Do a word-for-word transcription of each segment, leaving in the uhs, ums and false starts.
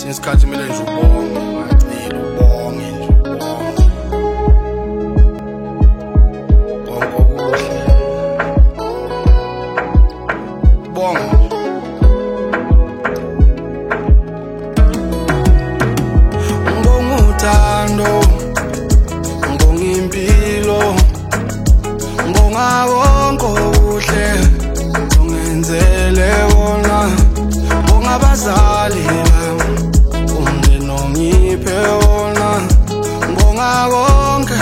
kwesinye isikhathi kumele nje ubonge, ungacili ubonge nje ubonge. Bonke okuhle. Bonge. Ngibonga uthando, ngibonga impilo, ngibonga konke okuhle ungenzele wona. Ngibonga abazali bami, umndeni ongiphe wona. Ngibonga konke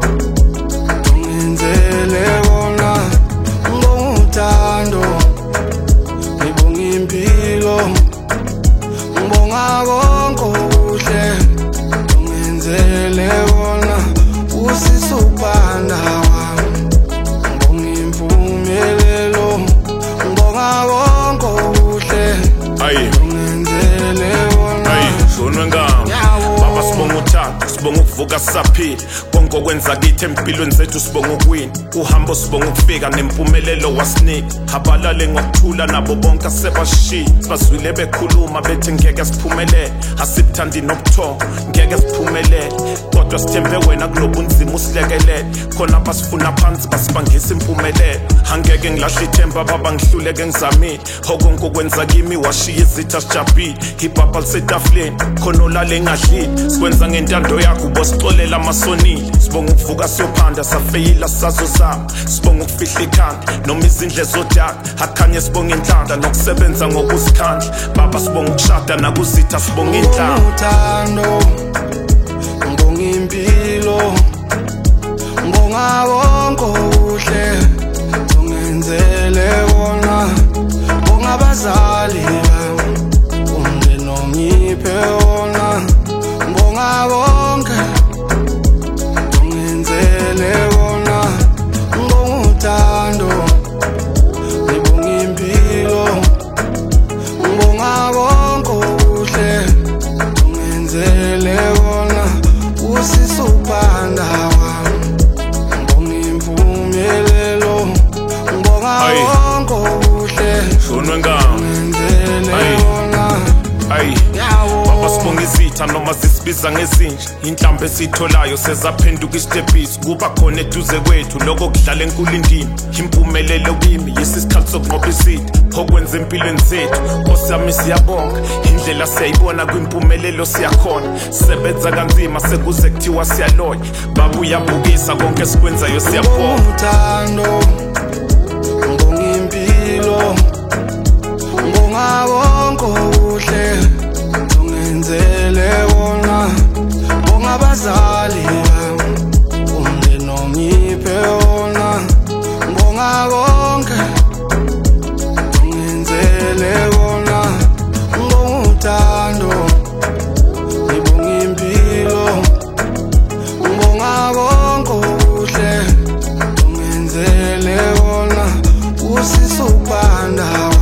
ungenzele wona. Ngibonga uthando, ngibonga impilo, ngibonga konke okuhle ungenzele wona. Usisi uphanda wami, ngibonga impumelelo, ngibonga konke okuhle ungenzele wona. Ayi, shonwe ngami baba, sibonga uthando, sibonga ukuvuka sisaphila. Konke okwenza kithi empilweni zethu sibonga ukuwina. Uhambo sibonga ukufika nempumelelo wasinika. Abalale ngokuthula nabo bonke asebashiya. Sibazwile bekhuluma bethi ngeke siphumelele, asikuthandi nobuthongo ngeke siphumelele. Kodwa sithembe wena kulobu nzima usilekelele. Khona basifuna phansi basibangisa impumelelo. Angeke ngilahle ithemba baba, ngihluleke ngizamile. Okonke okwenza kimi washiya izitha sijabhile. Ibhabha lisetafuleni khona olale ngadlile. Sikwenza ngentando yakho ubosixolela amasonile. Sibonga ukuvuka siyophanda safeyila sazozama. Sibonga ukufihla ikhanda noma izindle zodaka. Akhanye sibonga inhlanhla nokusebenza ngokuzikhandla. Baba sibonga ukushada nakuzitha sibonga inhlanhla. Uthando, ngibonga impilo, ngibonga konke okuhle ungenzele wona. Ngibonga abazali bami, umndeni ongiphe wona. Ngibonga konke ungenzele wona. Ngibonga uthando, ngibonga impilo, ngibonga konke okuhle ungenzele wona. Usisi uphanda wami, ngibonga impumelelo, ngibonga konke okuhle shonwe ngami ungenzele wona. ayi baba, sibonga izitha noma zisibiza ngezinje. Inhlambe esitholayo sezaphenduka isitebhisi. Kuba khona eduze kwethu lokho kudlala enkulu indima. Impumelelo kimi yisisikhathi sokunqoba isitha okwenza empilweni zethu. Nkosi yami siyabonga, indlela siyayibona kwimpumelelo siyakhona. Sebenza kanzima sekuze kuthiwa siyaloya. Baba uyabukisa konke sikwenzayo siyabonga. Uthando, ngibonga impilo, ngibonga konke okuhle ungenzele wona. Ngibonga abazali bami, umndeni ongiphe wona. Ngibonga konke ungenzele wona. Ngibonga uthando, ngibonga impilo, ngibonga konke okuhle ungenzele wona. Usisi uphanda